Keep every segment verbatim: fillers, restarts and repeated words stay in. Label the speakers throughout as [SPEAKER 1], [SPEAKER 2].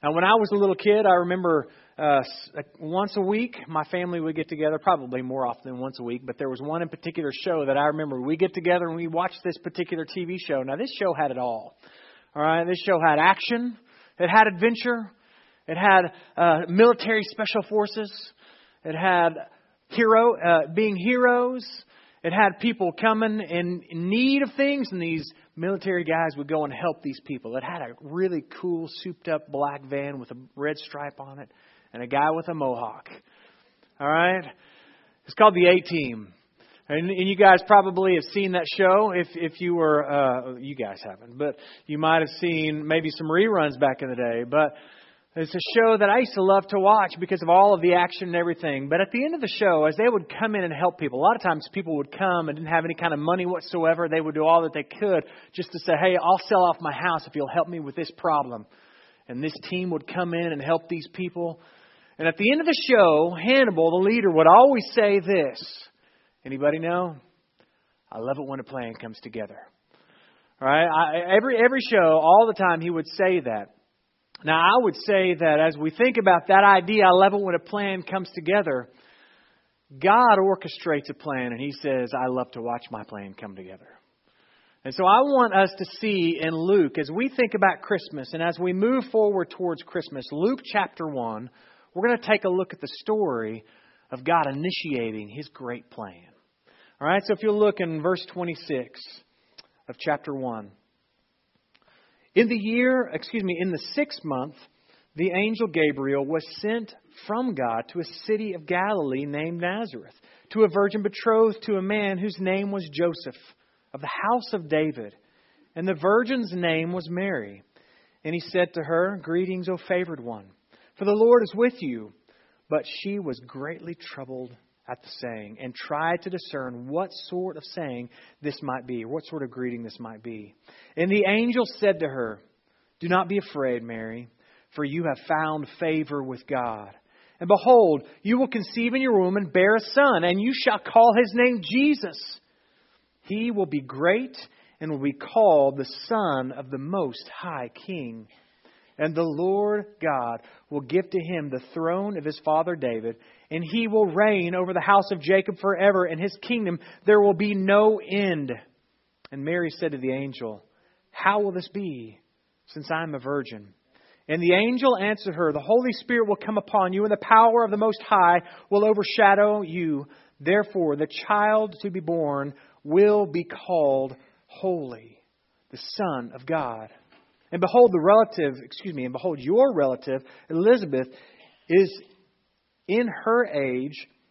[SPEAKER 1] Now, when I was a little kid, I remember uh, once a week, my family would get together, probably more often than once a week, but there was one in particular show that I remember. We get together and we watch this particular T V show. Now, this show had it all. All right, this show had action. It had adventure. It had uh, military special forces. It had hero uh, being heroes. It had people coming in need of things, and these military guys would go and help these people. It had a really cool, souped-up black van with a red stripe on it, and a guy with a mohawk. All right? It's called the A-Team. And, and you guys probably have seen that show. If if you were, uh, you guys haven't, but you might have seen maybe some reruns back in the day. But it's a show that I used to love to watch because of all of the action and everything. But at the end of the show, as they would come in and help people, a lot of times people would come and didn't have any kind of money whatsoever. They would do all that they could just to say, hey, I'll sell off my house if you'll help me with this problem. And this team would come in and help these people. And at the end of the show, Hannibal, the leader, would always say this. Anybody know? I love it when a plan comes together. All right? I, every every show, all the time, he would say that. Now, I would say that as we think about that idea, I love it when a plan comes together. God orchestrates a plan, and He says, I love to watch my plan come together. And so I want us to see in Luke, as we think about Christmas, and as we move forward towards Christmas, Luke chapter one, we're going to take a look at the story of God initiating His great plan. All right, so if you'll look in verse twenty-six of chapter one. In the year, excuse me, in the sixth month, the angel Gabriel was sent from God to a city of Galilee named Nazareth, to a virgin betrothed to a man whose name was Joseph, of the house of David. And the virgin's name was Mary. And he said to her, Greetings, O favored one, for the Lord is with you. But she was greatly troubled at the saying, and tried to discern what sort of saying this might be, or what sort of greeting this might be. And the angel said to her, Do not be afraid, Mary, for you have found favor with God. And behold, you will conceive in your womb and bear a son, and you shall call his name Jesus. He will be great and will be called the Son of the Most High King. And the Lord God will give to him the throne of his father David, and he will reign over the house of Jacob forever, and his kingdom there will be no end. And Mary said to the angel, How will this be, since I am a virgin? And the angel answered her, The Holy Spirit will come upon you, and the power of the Most High will overshadow you. Therefore, the child to be born will be called Holy, the Son of God. And behold, the relative, excuse me, and behold, your relative, Elizabeth, is in her age,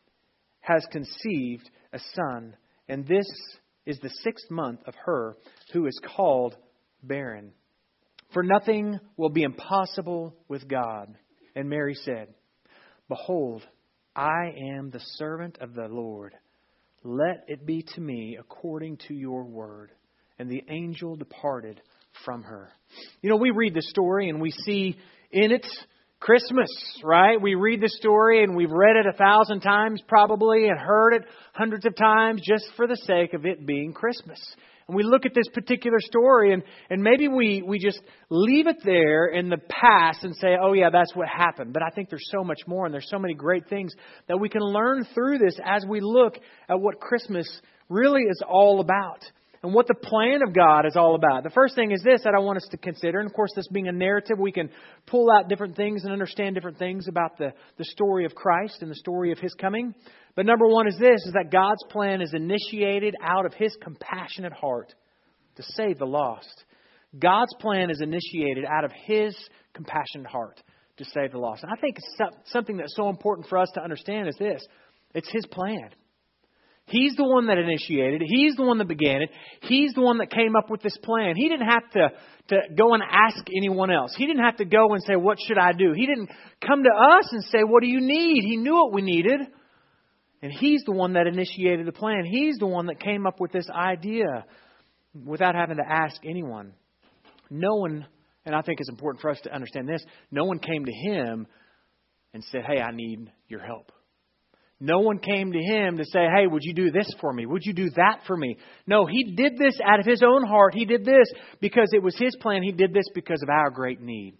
[SPEAKER 1] has conceived a son. And this is the sixth month of her who is called barren. For nothing will be impossible with God. And Mary said, Behold, I am the servant of the Lord. Let it be to me according to your word. And the angel departed from her. You know, we read the story and we see in it Christmas, right? We read the story and we've read it a thousand times probably and heard it hundreds of times just for the sake of it being Christmas. And we look at this particular story and, and maybe we, we just leave it there in the past and say, oh yeah, that's what happened. But I think there's so much more and there's so many great things that we can learn through this as we look at what Christmas really is all about. And what the plan of God is all about. The first thing is this that I want us to consider. And of course, this being a narrative, we can pull out different things and understand different things about the, the story of Christ and the story of His coming. But number one is this, is that God's plan is initiated out of His compassionate heart to save the lost. God's plan is initiated out of His compassionate heart to save the lost. And I think something that's so important for us to understand is this. It's His plan. He's the one that initiated it. He's the one that began it. He's the one that came up with this plan. He didn't have to, to go and ask anyone else. He didn't have to go and say, what should I do? He didn't come to us and say, what do you need? He knew what we needed. And He's the one that initiated the plan. He's the one that came up with this idea without having to ask anyone. No one, and I think it's important for us to understand this, no one came to Him and said, hey, I need your help. No one came to Him to say, hey, would you do this for me? Would you do that for me? No, He did this out of His own heart. He did this because it was His plan. He did this because of our great need.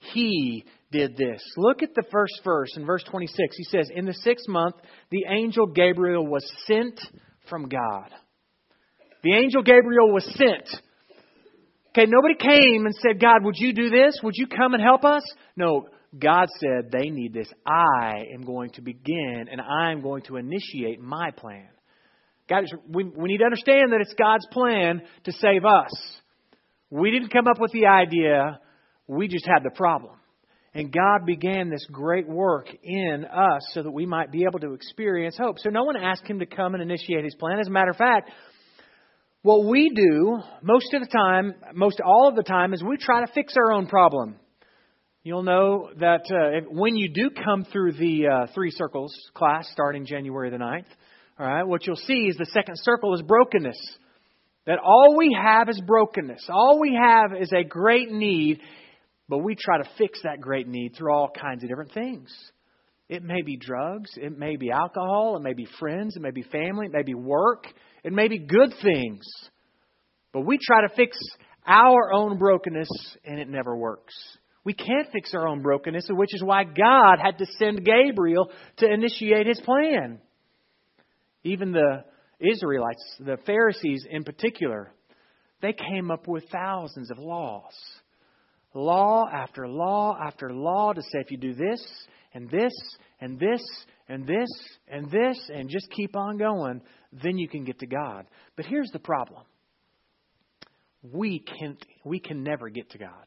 [SPEAKER 1] He did this. Look at the first verse in verse twenty-six. He says, in the sixth month, the angel Gabriel was sent from God. The angel Gabriel was sent. Okay, nobody came and said, God, would you do this? Would you come and help us? No, God said they need this. I am going to begin and I'm going to initiate my plan. God, we, we need to understand that it's God's plan to save us. We didn't come up with the idea. We just had the problem. And God began this great work in us so that we might be able to experience hope. So no one asked Him to come and initiate His plan. As a matter of fact, what we do most of the time, most all of the time, is we try to fix our own problem. You'll know that uh, if, when you do come through the uh, Three Circles class starting January the ninth, all right, what you'll see is the second circle is brokenness. That all we have is brokenness. All we have is a great need. But we try to fix that great need through all kinds of different things. It may be drugs. It may be alcohol. It may be friends. It may be family. It may be work. It may be good things. But we try to fix our own brokenness and it never works. We can't fix our own brokenness, which is why God had to send Gabriel to initiate His plan. Even the Israelites, the Pharisees in particular, they came up with thousands of laws. Law after law after law to say if you do this and this and this and this and this and just keep on going, then you can get to God. But here's the problem. We can we can never get to God.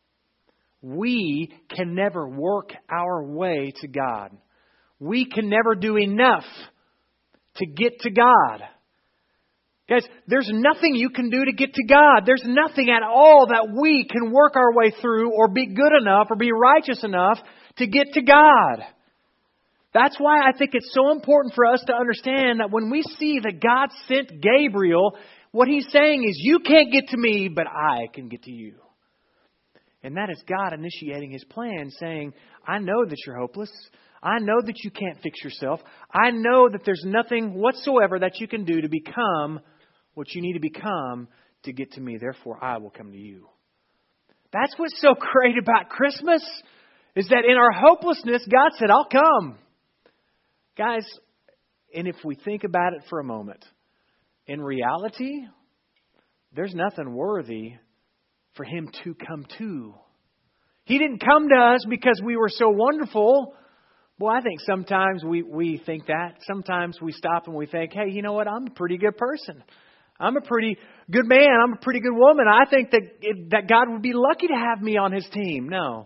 [SPEAKER 1] We can never work our way to God. We can never do enough to get to God. Guys, there's nothing you can do to get to God. There's nothing at all that we can work our way through or be good enough or be righteous enough to get to God. That's why I think it's so important for us to understand that when we see that God sent Gabriel, what He's saying is, you can't get to me, but I can get to you. And that is God initiating His plan, saying, I know that you're hopeless. I know that you can't fix yourself. I know that there's nothing whatsoever that you can do to become what you need to become to get to me. Therefore, I will come to you. That's what's so great about Christmas, is that in our hopelessness, God said, I'll come. Guys, and if we think about it for a moment, in reality, there's nothing worthy for Him to come to. He didn't come to us because we were so wonderful. Well, I think sometimes we, we think that. Sometimes we stop and we think, hey, you know what? I'm a pretty good person. I'm a pretty good man. I'm a pretty good woman. I think that that God would be lucky to have me on His team. No.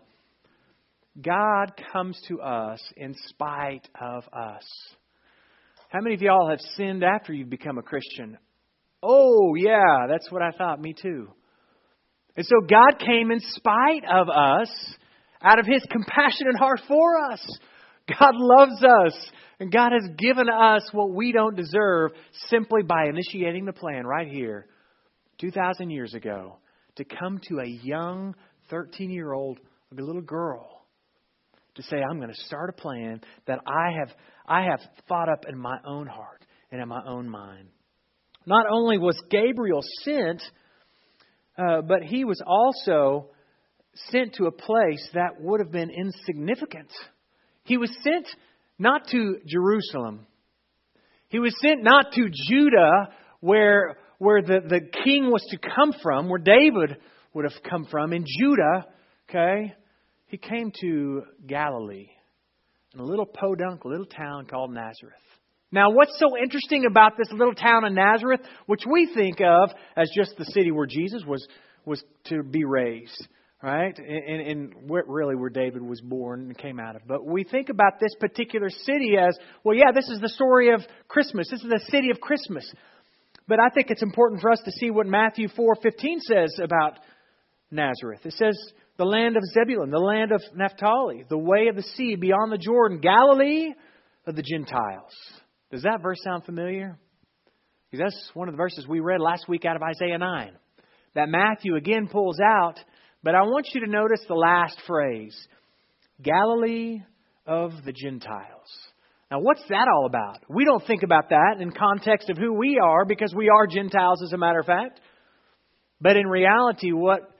[SPEAKER 1] God comes to us in spite of us. How many of y'all have sinned after you've become a Christian? Oh, yeah, that's what I thought. Me too. And so God came in spite of us, out of His compassionate heart for us. God loves us, and God has given us what we don't deserve simply by initiating the plan right here, two thousand years ago, to come to a young thirteen-year-old little girl to say, I'm going to start a plan that I have I have thought up in my own heart and in my own mind. Not only was Gabriel sent, uh, but he was also sent to a place that would have been insignificant. He was sent not to Jerusalem. He was sent not to Judah, where, where the, the king was to come from, where David would have come from. In Judah, okay, He came to Galilee, in a little podunk little town called Nazareth. Now, what's so interesting about this little town of Nazareth, which we think of as just the city where Jesus was, was to be raised, right? And, and really where David was born and came out of. But we think about this particular city as, well, yeah, this is the story of Christmas. This is the city of Christmas. But I think it's important for us to see what Matthew four fifteen says about Nazareth. It says, the land of Zebulun, the land of Naphtali, the way of the sea beyond the Jordan, Galilee of the Gentiles. Does that verse sound familiar? Because that's one of the verses we read last week out of Isaiah nine. That Matthew again pulls out. But I want you to notice the last phrase. Galilee of the Gentiles. Now, what's that all about? We don't think about that in context of who we are, because we are Gentiles, as a matter of fact. But in reality, what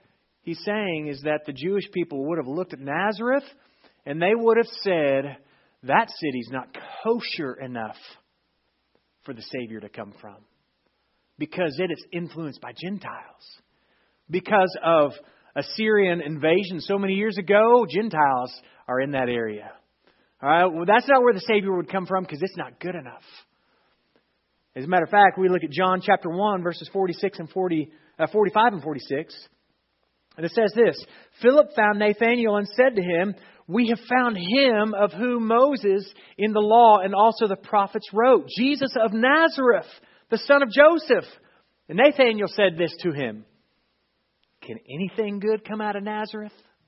[SPEAKER 1] he's saying is that the Jewish people would have looked at Nazareth and they would have said, that city's not kosher enough for the Savior to come from. Because it is influenced by Gentiles. Because of Assyrian invasion so many years ago, Gentiles are in that area. All right, well, that's not where the Savior would come from because it's not good enough. As a matter of fact, we look at John chapter one, verses forty-six and forty, uh, forty-five and forty-six. And it says this, Philip found Nathanael and said to him, we have found him of whom Moses in the law and also the prophets wrote, Jesus of Nazareth, the son of Joseph. And Nathanael said this to him, can anything good come out of Nazareth?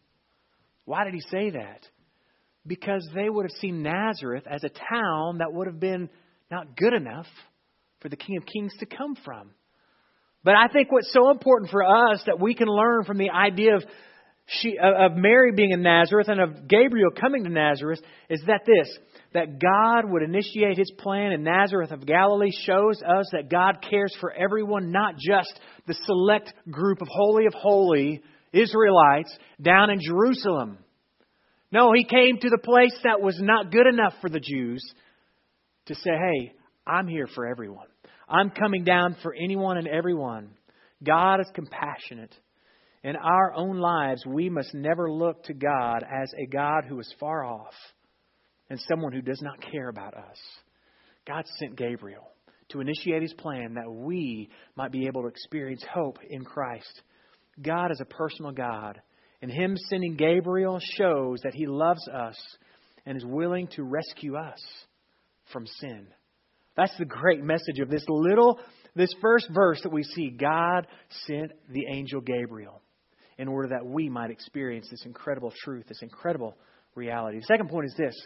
[SPEAKER 1] Why did he say that? Because they would have seen Nazareth as a town that would have been not good enough for the King of Kings to come from. But I think what's so important for us that we can learn from the idea of she, of Mary being in Nazareth and of Gabriel coming to Nazareth is that this, that God would initiate His plan in Nazareth of Galilee shows us that God cares for everyone, not just the select group of holy of holy Israelites down in Jerusalem. No, He came to the place that was not good enough for the Jews to say, hey, I'm here for everyone. I'm coming down for anyone and everyone. God is compassionate. In our own lives, we must never look to God as a God who is far off and someone who does not care about us. God sent Gabriel to initiate His plan that we might be able to experience hope in Christ. God is a personal God, and Him sending Gabriel shows that He loves us and is willing to rescue us from sin. That's the great message of this little, this first verse that we see. God sent the angel Gabriel in order that we might experience this incredible truth, this incredible reality. The second point is this.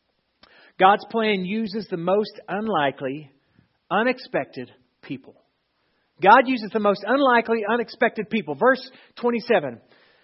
[SPEAKER 1] God's plan uses the most unlikely, unexpected people. God uses the most unlikely, unexpected people. Verse twenty-seven.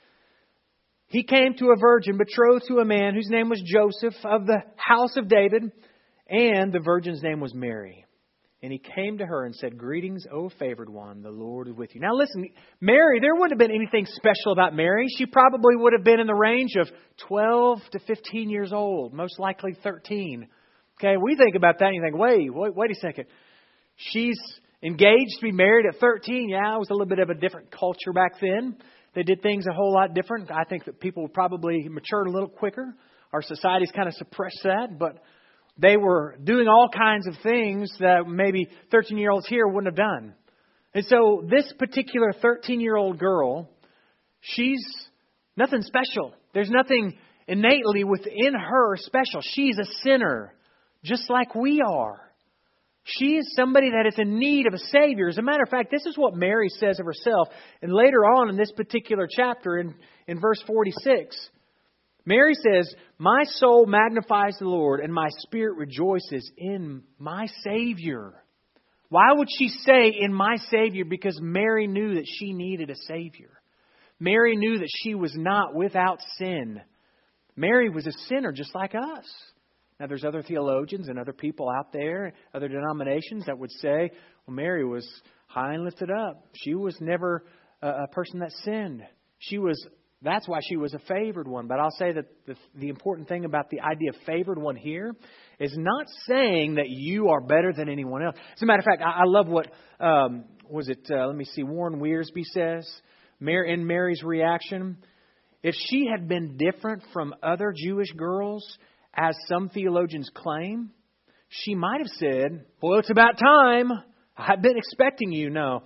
[SPEAKER 1] He came to a virgin betrothed to a man whose name was Joseph of the house of David, and the virgin's name was Mary. And he came to her and said, greetings, O favored one, the Lord is with you. Now listen, Mary, there wouldn't have been anything special about Mary. She probably would have been in the range of twelve to fifteen years old, most likely thirteen. Okay, we think about that and you think, wait, wait, wait a second. She's engaged to be married at thirteen. Yeah, it was a little bit of a different culture back then. They did things a whole lot different. I think that people probably matured a little quicker. Our society's kind of suppressed that, but they were doing all kinds of things that maybe thirteen-year-olds here wouldn't have done. And so this particular thirteen-year-old girl, she's nothing special. There's nothing innately within her special. She's a sinner, just like we are. She is somebody that is in need of a Savior. As a matter of fact, this is what Mary says of herself. And later on in this particular chapter, in, in verse forty-six, Mary says, my soul magnifies the Lord and my spirit rejoices in my Savior. Why would she say in my Savior? Because Mary knew that she needed a Savior. Mary knew that she was not without sin. Mary was a sinner just like us. Now there's other theologians and other people out there, other denominations that would say, well, Mary was high and lifted up. She was never a, a person that sinned. She was That's why she was a favored one. But I'll say that the, the important thing about the idea of favored one here is not saying that you are better than anyone else. As a matter of fact, I, I love what, um, was it, uh, let me see, Warren Wiersbe says Mary, in Mary's reaction. If she had been different from other Jewish girls, as some theologians claim, she might have said, well, it's about time. I've been expecting you. No,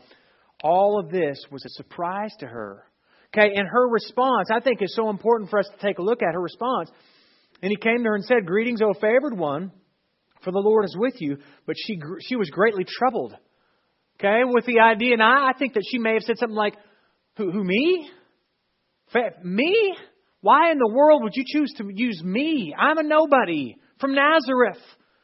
[SPEAKER 1] all of this was a surprise to her. Okay, and her response, I think, is so important for us to take a look at her response. And he came to her and said, greetings, O favored one, for the Lord is with you. But she she was greatly troubled. Okay, with the idea, and I, I think that she may have said something like, who, who me? Fa- me? Why in the world would you choose to use me? I'm a nobody from Nazareth.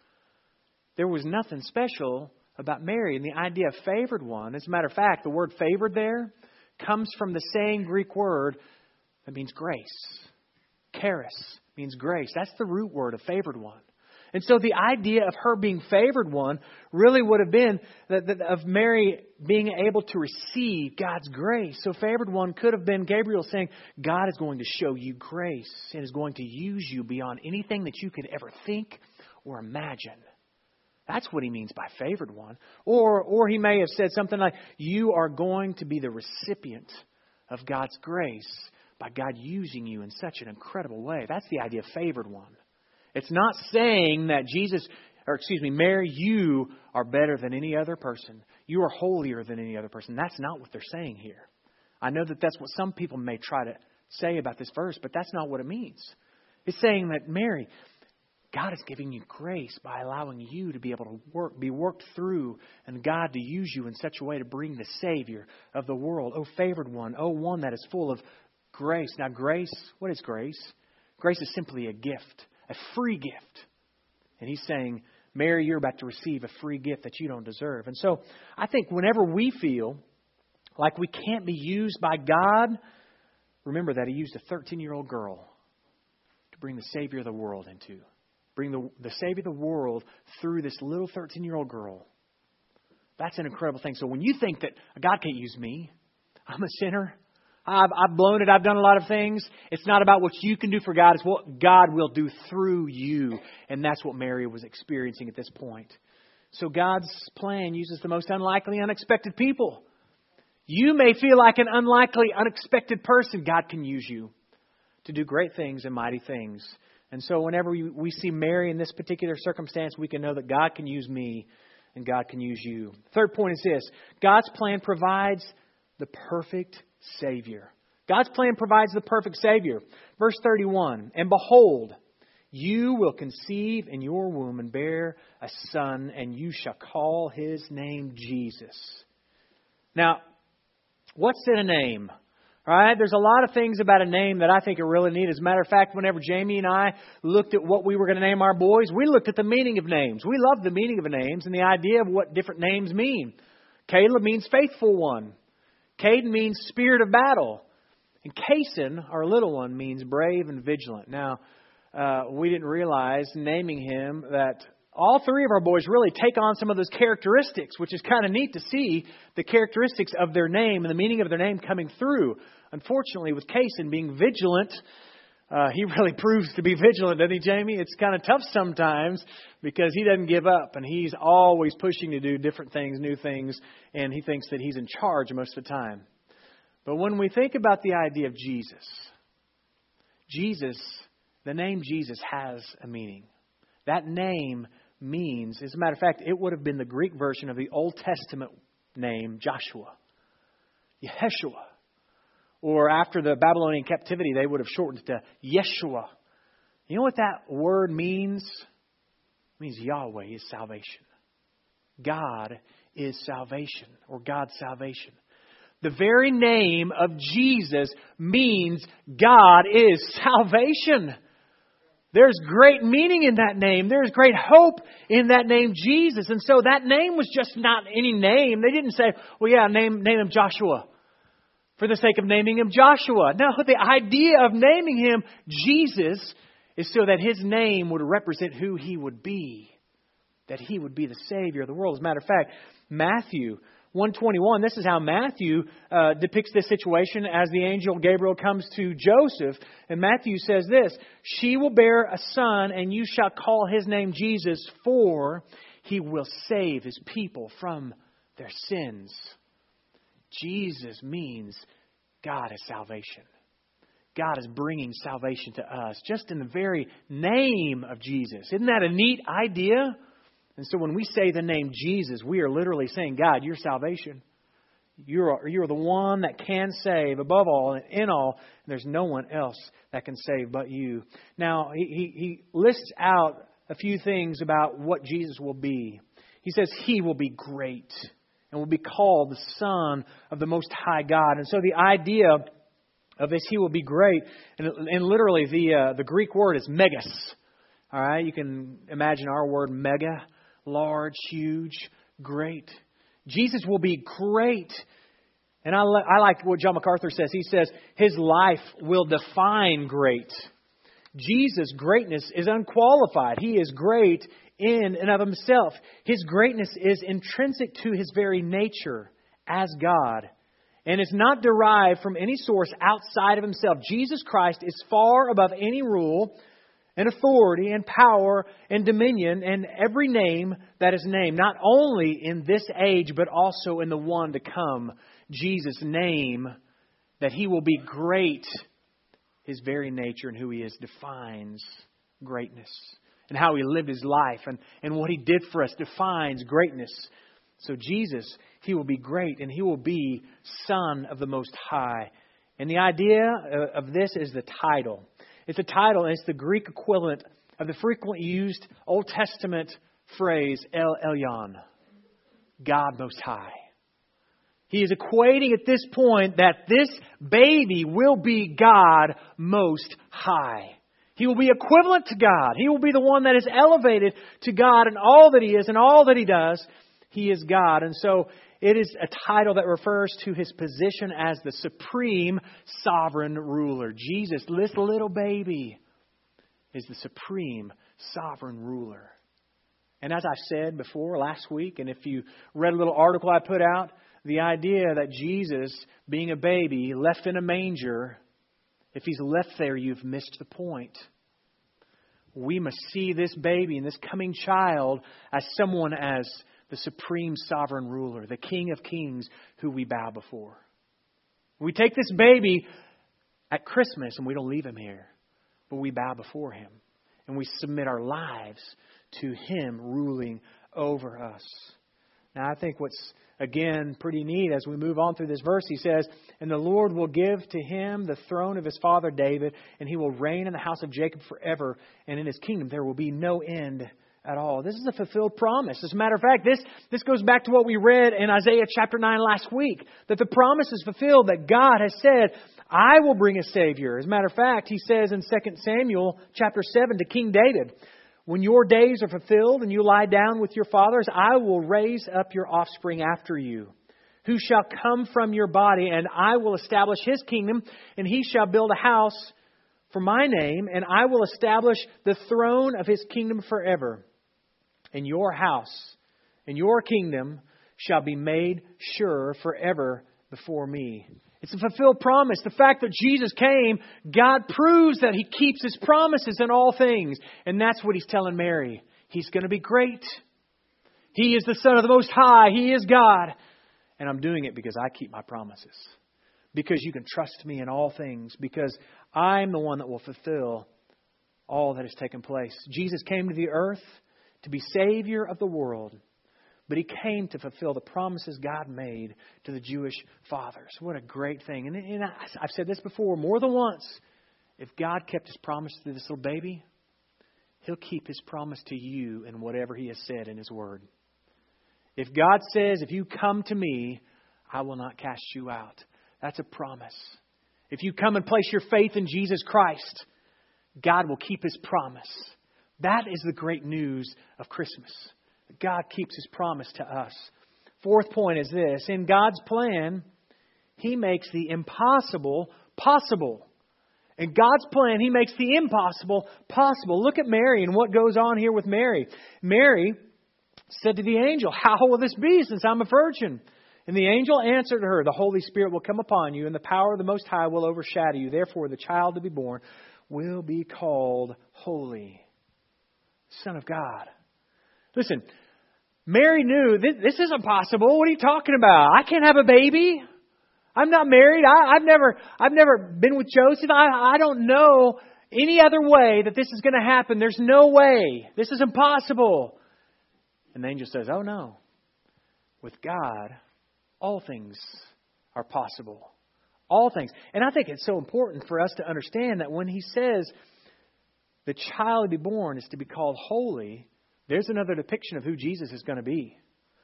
[SPEAKER 1] There was nothing special about Mary and the idea of favored one. As a matter of fact, the word favored there comes from the same Greek word that means grace. Charis means grace. That's the root word of favored one. And so the idea of her being favored one really would have been that, that of Mary being able to receive God's grace. So favored one could have been Gabriel saying, God is going to show you grace and is going to use you beyond anything that you could ever think or imagine. That's what he means by favored one. Or, or he may have said something like, you are going to be the recipient of God's grace by God using you in such an incredible way. That's the idea of favored one. It's not saying that Jesus, or excuse me, Mary, you are better than any other person. You are holier than any other person. That's not what they're saying here. I know that that's what some people may try to say about this verse, but that's not what it means. It's saying that Mary, God is giving you grace by allowing you to be able to work, be worked through, and God to use you in such a way to bring the Savior of the world. Oh, favored one. Oh, one that is full of grace. Now, grace, what is grace? Grace is simply a gift. A free gift. And he's saying, Mary, you're about to receive a free gift that you don't deserve. And so I think whenever we feel like we can't be used by God, remember that He used a thirteen-year-old girl to bring the Savior of the world into. Bring the, the Savior of the world through this little thirteen-year-old girl. That's an incredible thing. So when you think that God can't use me, I'm a sinner, I've, I've blown it. I've done a lot of things. It's not about what you can do for God. It's what God will do through you. And that's what Mary was experiencing at this point. So God's plan uses the most unlikely, unexpected people. You may feel like an unlikely, unexpected person. God can use you to do great things and mighty things. And so whenever we, we see Mary in this particular circumstance, we can know that God can use me and God can use you. Third point is this. God's plan provides the perfect Savior. God's plan provides the perfect Savior. Verse thirty-one, and behold, you will conceive in your womb and bear a son, and you shall call his name Jesus. Now, what's in a name? All right, there's a lot of things about a name that I think are really neat. As a matter of fact, whenever Jamie and I looked at what we were going to name our boys, we looked at the meaning of names. We love the meaning of names and the idea of what different names mean. Caleb means faithful one. Caden means spirit of battle. And Kason, our little one, means brave and vigilant. Now, uh, we didn't realize, naming him, that all three of our boys really take on some of those characteristics, which is kind of neat to see the characteristics of their name and the meaning of their name coming through. Unfortunately, with Kason being vigilant, uh, he really proves to be vigilant, doesn't he, Jamie? It's kind of tough sometimes because he doesn't give up and he's always pushing to do different things, new things, and he thinks that he's in charge most of the time. But when we think about the idea of Jesus, Jesus, the name Jesus has a meaning. That name means, as a matter of fact, it would have been the Greek version of the Old Testament name Joshua, Yeshua. Or after the Babylonian captivity, they would have shortened it to Yeshua. You know what that word means? It means Yahweh is salvation. God is salvation, or God's salvation. The very name of Jesus means God is salvation. There's great meaning in that name. There's great hope in that name, Jesus. And so that name was just not any name. They didn't say, well, yeah, name, name him Joshua for the sake of naming him Joshua. No, the idea of naming him Jesus is so that his name would represent who he would be, that he would be the Savior of the world. As a matter of fact, Matthew one twenty-one, this is how Matthew uh, depicts this situation as the angel Gabriel comes to Joseph. And Matthew says this, she will bear a son and you shall call his name Jesus, for he will save his people from their sins. Jesus means God is salvation. God is bringing salvation to us just in the very name of Jesus. Isn't that a neat idea? And so when we say the name Jesus, we are literally saying, God, you're salvation. You're, you're the one that can save above all and in all. And there's no one else that can save but you. Now, he, he, he lists out a few things about what Jesus will be. He says he will be great and will be called the Son of the Most High God. And so the idea of this, he will be great. And, and literally the uh, the Greek word is megas. All right, you can imagine our word mega. Large, huge, great. Jesus will be great. And I, I like what John MacArthur says. He says his life will define great. Jesus' greatness is unqualified. He is great in and of Himself. His greatness is intrinsic to His very nature as God, and is not derived from any source outside of Himself. Jesus Christ is far above any rule and authority and power and dominion and every name that is named, not only in this age, but also in the one to come. Jesus' name, that He will be great, His very nature and who He is defines greatness. And how He lived His life and, and what He did for us defines greatness. So Jesus, He will be great and He will be Son of the Most High. And the idea of this is the title. It's a title, and it's the Greek equivalent of the frequently used Old Testament phrase, El Elyon, God Most High. He is equating at this point that this baby will be God Most High. He will be equivalent to God. He will be the one that is elevated to God in all that He is and all that He does. He is God. And so it is a title that refers to His position as the supreme sovereign ruler. Jesus, this little baby, is the supreme sovereign ruler. And as I said before last week, and if you read a little article I put out, the idea that Jesus, being a baby, left in a manger, if He's left there, you've missed the point. We must see this baby and this coming child as someone as the supreme sovereign ruler, the King of Kings who we bow before. We take this baby at Christmas and we don't leave Him here, but we bow before Him and we submit our lives to Him ruling over us. Now, I think what's, again, pretty neat as we move on through this verse, He says, "And the Lord will give to Him the throne of His father David, and He will reign in the house of Jacob forever, and in His kingdom there will be no end at all." This is a fulfilled promise. As a matter of fact, this, this goes back to what we read in Isaiah chapter nine last week, that the promise is fulfilled, that God has said, "I will bring a Savior." As a matter of fact, He says in Second Samuel chapter seven to King David, "When your days are fulfilled and you lie down with your fathers, I will raise up your offspring after you, who shall come from your body, and I will establish His kingdom, and He shall build a house for my name, and I will establish the throne of His kingdom forever. And your house and your kingdom shall be made sure forever before me." It's a fulfilled promise. The fact that Jesus came, God proves that He keeps His promises in all things. And that's what He's telling Mary. He's going to be great. He is the Son of the Most High. He is God. And I'm doing it because I keep my promises. Because you can trust me in all things. Because I'm the one that will fulfill all that has taken place. Jesus came to the earth to be Savior of the world. But He came to fulfill the promises God made to the Jewish fathers. What a great thing. And, and I, I've said this before more than once. If God kept His promise to this little baby, He'll keep His promise to you in whatever He has said in His Word. If God says, "If you come to me, I will not cast you out," that's a promise. If you come and place your faith in Jesus Christ, God will keep His promise. That is the great news of Christmas. God keeps His promise to us. Fourth point is this. In God's plan, He makes the impossible possible. In God's plan, He makes the impossible possible. Look at Mary and what goes on here with Mary. Mary said to the angel, "How will this be since I'm a virgin?" And the angel answered her, "The Holy Spirit will come upon you, and the power of the Most High will overshadow you. Therefore, the child to be born will be called Holy, Son of God." Listen, Mary knew this, this isn't possible. What are you talking about? I can't have a baby. I'm not married. I, I've never, I've never been with Joseph. I, I don't know any other way that this is going to happen. There's no way. This is impossible. And the angel says, "Oh no, with God, all things are possible. All things." And I think it's so important for us to understand that when He says the child to be born is to be called holy, there's another depiction of who Jesus is going to be.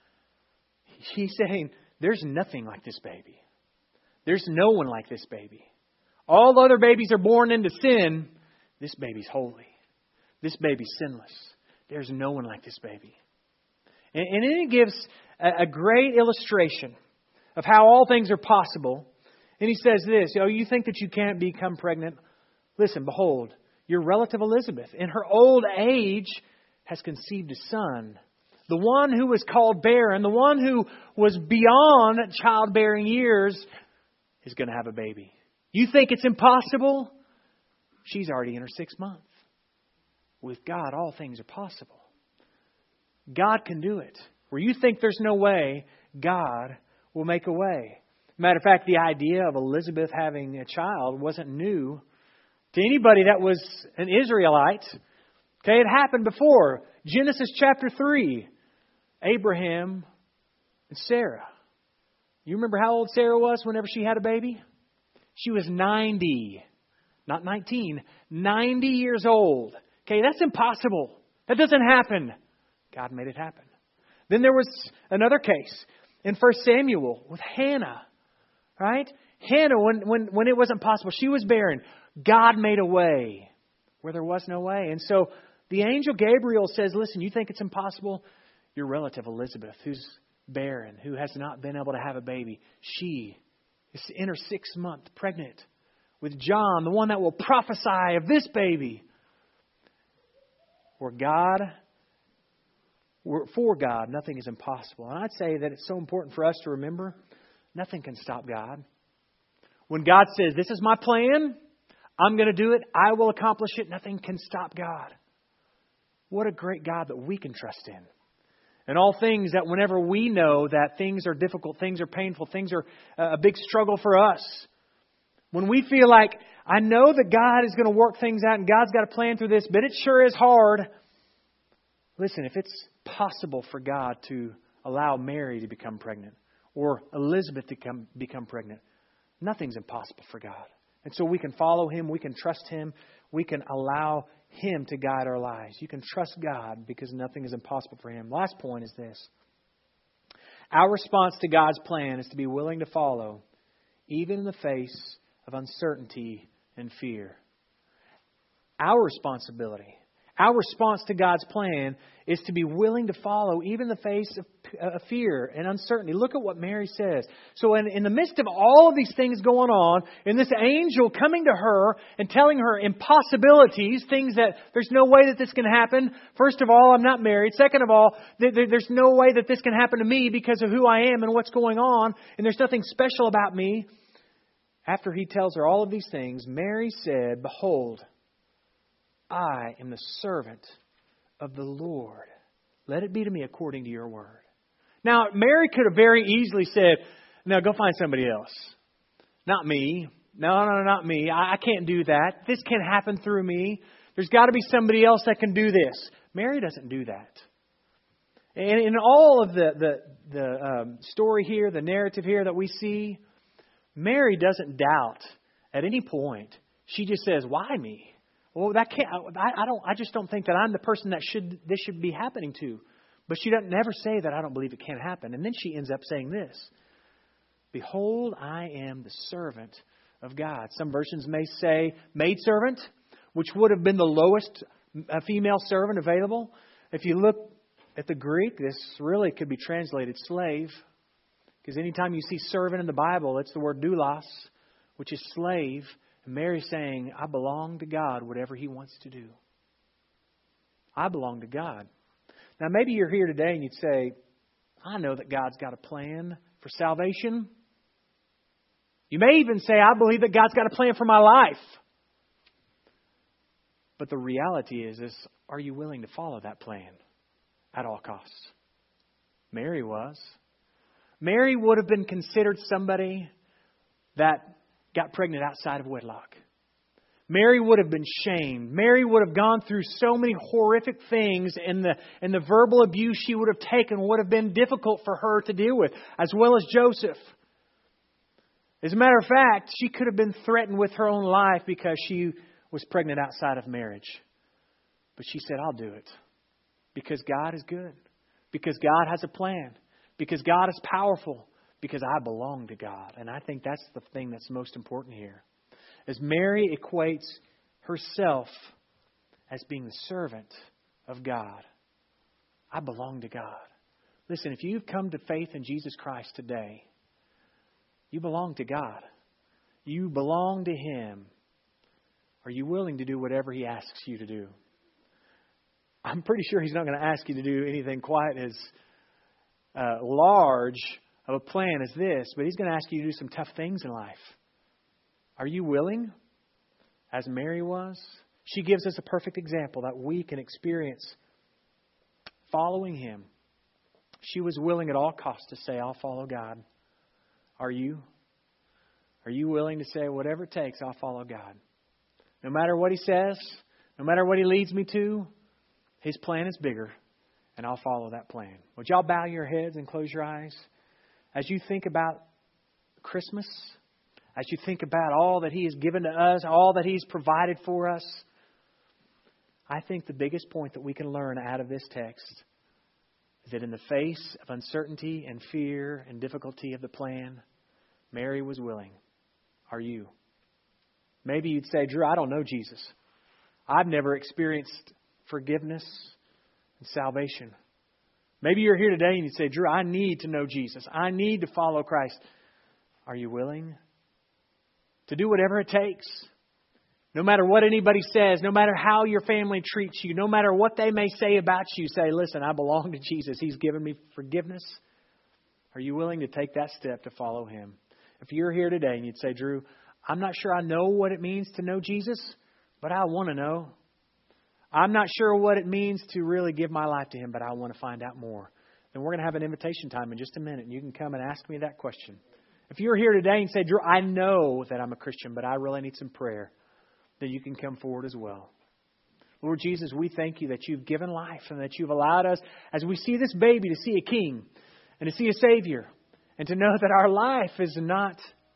[SPEAKER 1] He's saying there's nothing like this baby. There's no one like this baby. All other babies are born into sin. This baby's holy. This baby's sinless. There's no one like this baby. And, and then it gives a, a great illustration of how all things are possible. And He says this, "Oh, you think that you can't become pregnant? Listen, behold, your relative Elizabeth, in her old age, has conceived a son. The one who was called barren, the one who was beyond childbearing years, is going to have a baby. You think it's impossible? She's already in her sixth month. With God, all things are possible. God can do it. Where you think there's no way, God will make a way. Matter of fact, the idea of Elizabeth having a child wasn't new to anybody that was an Israelite. Okay, it happened before. Genesis chapter three. Abraham and Sarah. You remember how old Sarah was whenever she had a baby? She was ninety. Not nineteen. ninety years old. Okay, that's impossible. That doesn't happen. God made it happen. Then there was another case in First Samuel with Hannah. Right? Hannah, when, when, when it wasn't possible, she was barren. God made a way where there was no way. And so the angel Gabriel says, listen, you think it's impossible? Your relative Elizabeth, who's barren, who has not been able to have a baby, she is in her sixth month pregnant with John, the one that will prophesy of this baby. Where God, for God, nothing is impossible. And I'd say that it's so important for us to remember, nothing can stop God. When God says, this is my plan, I'm going to do it, I will accomplish it, nothing can stop God. What a great God that we can trust in. And all things that whenever we know that things are difficult, things are painful, things are a big struggle for us. When we feel like, I know that God is going to work things out and God's got a plan through this, but it sure is hard. Listen, if it's possible for God to allow Mary to become pregnant or Elizabeth to come, become pregnant, nothing's impossible for God. And so we can follow Him, we can trust Him, we can allow Him to guide our lives. You can trust God because nothing is impossible for Him. Last point is this. Our response to God's plan is to be willing to follow, even in the face of uncertainty and fear. Our responsibility, our response to God's plan is to be willing to follow, even in the face of uh, fear and uncertainty. Look at what Mary says. So in, in the midst of all of these things going on, and this angel coming to her and telling her impossibilities, things that there's no way that this can happen. First of all, I'm not married. Second of all, th- th- there's no way that this can happen to me because of who I am and what's going on. And there's nothing special about me. After he tells her all of these things, Mary said, behold, I am the servant of the Lord. Let it be to me according to your word. Now, Mary could have very easily said, no, go find somebody else. Not me. No, no, not me. I, I can't do that. This can't happen through me. There's got to be somebody else that can do this. Mary doesn't do that. And in all of the, the, the um, story here, the narrative here that we see, Mary doesn't doubt at any point. She just says, why me? Well, that can't. I, I don't. I just don't think that I'm the person that should this should be happening to. But she doesn't never say that I don't believe it can't happen. And then she ends up saying this: behold, I am the servant of God. Some versions may say maidservant, which would have been the lowest female servant available. If you look at the Greek, this really could be translated slave. Because anytime you see servant in the Bible, it's the word doulos, which is slave. And Mary's saying, I belong to God, whatever He wants to do. I belong to God. Now, maybe you're here today and you'd say, I know that God's got a plan for salvation. You may even say, I believe that God's got a plan for my life. But the reality is, is are you willing to follow that plan at all costs? Mary was. Mary would have been considered somebody that got pregnant outside of wedlock. Mary would have been shamed. Mary would have gone through so many horrific things, and the and the verbal abuse she would have taken would have been difficult for her to deal with, as well as Joseph. As a matter of fact, she could have been threatened with her own life because she was pregnant outside of marriage. But she said, I'll do it. Because God is good. Because God has a plan. Because God is powerful. Because I belong to God. And I think that's the thing that's most important here. As Mary equates herself as being the servant of God. I belong to God. Listen, if you've come to faith in Jesus Christ today, you belong to God. You belong to Him. Are you willing to do whatever He asks you to do? I'm pretty sure He's not going to ask you to do anything quite as uh, large of a plan as this, but He's going to ask you to do some tough things in life. Are you willing? As Mary was. She gives us a perfect example that we can experience following Him. She was willing at all costs to say, I'll follow God. Are you? Are you willing to say, whatever it takes, I'll follow God? No matter what He says, no matter what He leads me to, His plan is bigger, and I'll follow that plan. Would y'all bow your heads and close your eyes? As you think about Christmas, as you think about all that He has given to us, all that He's provided for us, I think the biggest point that we can learn out of this text is that in the face of uncertainty and fear and difficulty of the plan, Mary was willing. Are you? Maybe you'd say, Drew, I don't know Jesus. I've never experienced forgiveness and salvation. Maybe you're here today and you'd say, Drew, I need to know Jesus. I need to follow Christ. Are you willing to do whatever it takes? No matter what anybody says, no matter how your family treats you, no matter what they may say about you, say, listen, I belong to Jesus. He's given me forgiveness. Are you willing to take that step to follow Him? If you're here today and you'd say, Drew, I'm not sure I know what it means to know Jesus, but I want to know. I'm not sure what it means to really give my life to Him, but I want to find out more. Then we're going to have an invitation time in just a minute, and you can come and ask me that question. If you're here today and say, Drew, I know that I'm a Christian, but I really need some prayer, then you can come forward as well. Lord Jesus, we thank You that You've given life and that You've allowed us, as we see this baby, to see a King and to see a Savior, and to know that our life is not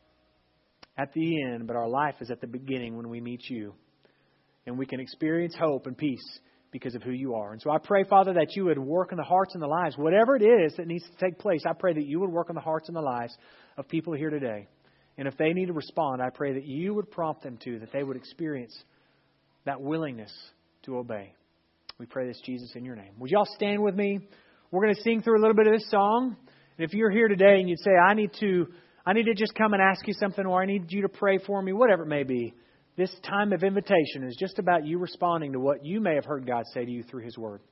[SPEAKER 1] at the end, but our life is at the beginning when we meet You. And we can experience hope and peace because of who You are. And so I pray, Father, that You would work in the hearts and the lives. Whatever it is that needs to take place, I pray that You would work in the hearts and the lives of people here today. And if they need to respond, I pray that You would prompt them to, that they would experience that willingness to obey. We pray this, Jesus, in Your name. Would y'all stand with me? We're going to sing through a little bit of this song. And if you're here today and you'd say, I need to, I need to just come and ask You something, or I need You to pray for me, whatever it may be, this time of invitation is just about you responding to what you may have heard God say to you through His Word.